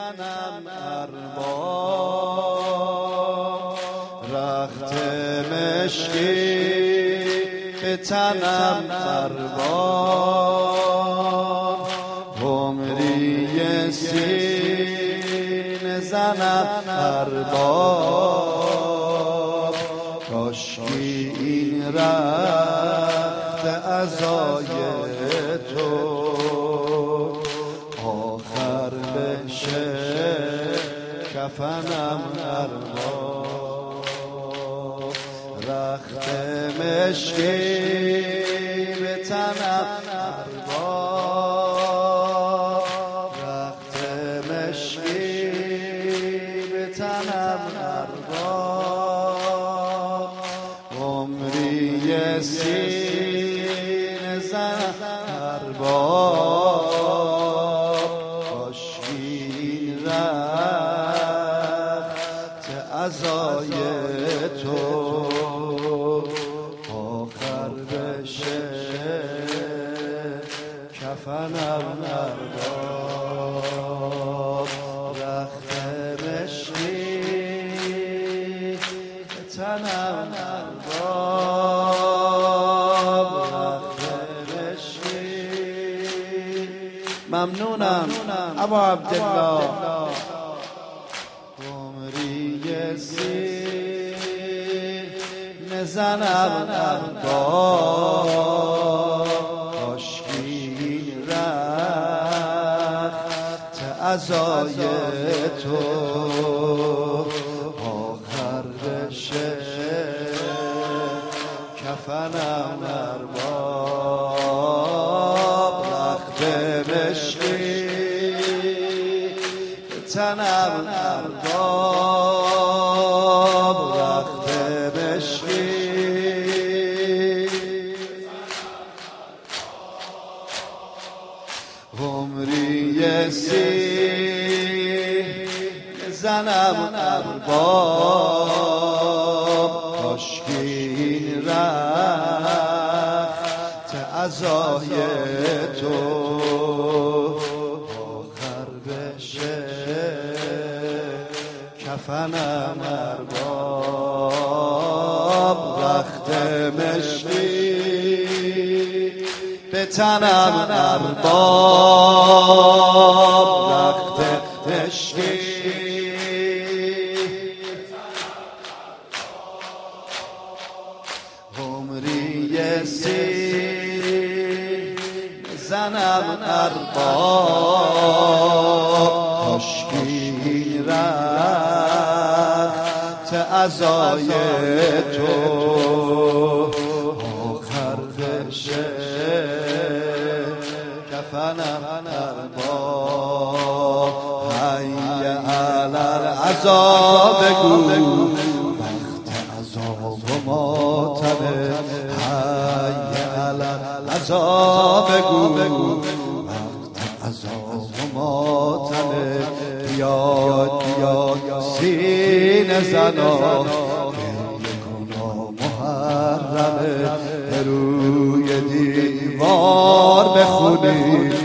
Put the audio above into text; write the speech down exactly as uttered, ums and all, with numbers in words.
تنم ارباب، رخت مشکی به تنم ارباب، عمری سینه زنم ارباب، کاشکی این رخت عزای تو آخر بشه کفنم ارباب، رخت مشکی به تنم ارباب، رخت مشکی به تنم ارباب، عمری سینه زنم ارباب، کاشکی این رخت عزای تو آخر بشه کفنم ارباب، رخت مشکی به تنم ارباب، رخت مشکی. ممنونم ابا عبدالله. عمری سینه زنم ارباب، کاشکی این رخت عزای تو آخر بشه کفنم ارباب، رخت مشکی به تنم ارباب، رخت مشکی. عمری سینه زنم ارباب، کاشکی این رخت عزای تو آخر بشه کفنم ارباب، رخت مشکی به تنم ارباب، رخت مشکی. عمری سینه زنم ارباب، کاشکی این رخت عزای تو آخر بشه کفنم ارباب. حی علی العذاب بگو وقت عذاب و ماتمه، حی علی العذاب بگو وقت عذاب و ماتمه، بیاد بیاد سینه زنا گریه کنا محرمه، روی دیوار بخونی